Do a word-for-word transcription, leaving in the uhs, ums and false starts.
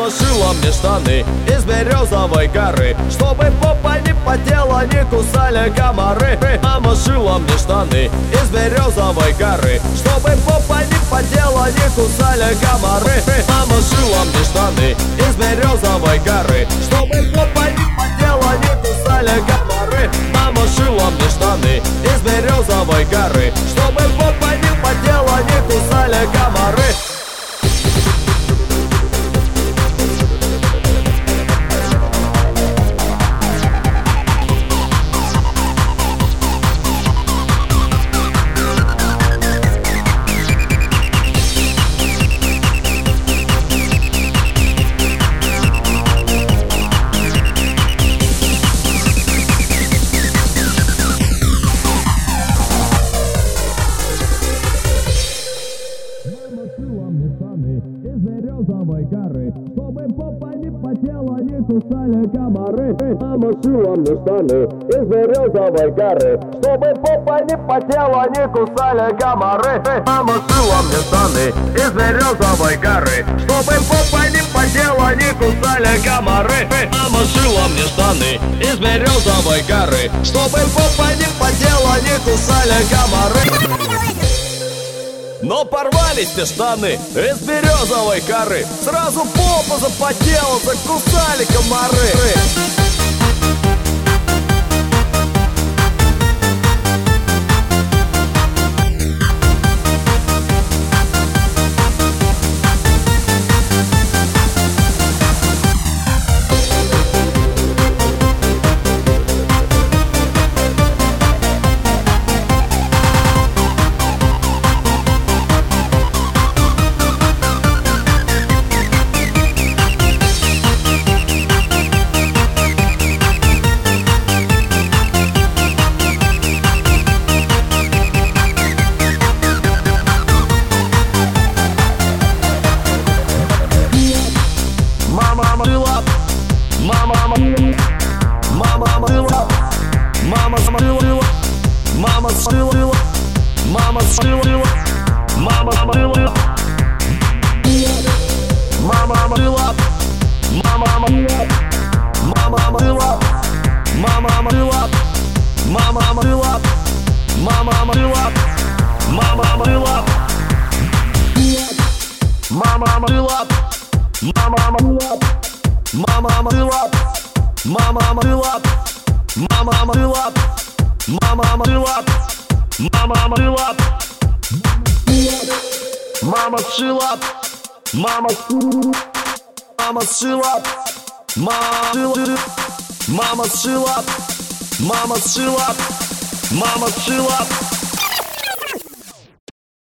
Мама шила мне штаны из березовой коры, чтобы попа не потела, не кусали комары. Мама шила мне штаны из березовой коры, чтобы попа не потела, не кусали комары. Мама шила мне штаны из березовой коры, чтобы попа не потела, не кусали комары. Мама шила мне штаны из березовой коры, чтобы попа не потела, не кусали комары. Из березовой коры, чтобы попа не потела, не кусали комары. Мама шила мне штаны из березовой коры, чтобы попа не потела, не кусали комары. Мама шила мне штаны из березовой коры, чтобы попа не потела, не кусали комары. Мама шила мне штаны из березовой коры, чтобы попа не потела, не кусали комары. Но порвались те штаны из березовой коры, сразу попа запотела, закусали комары. Мама шила, мама шила, мама шила, мама шила, мама шила, мама шила, мама шила, мама шила, мама шила, мама шила, мама шила, мама шила, мама шила, мама шила, мама шила. Мама мыла, мама мыла, мама мыла, мама шила, мама мама шила, мама шила, мама шила, мама шила, мама шила.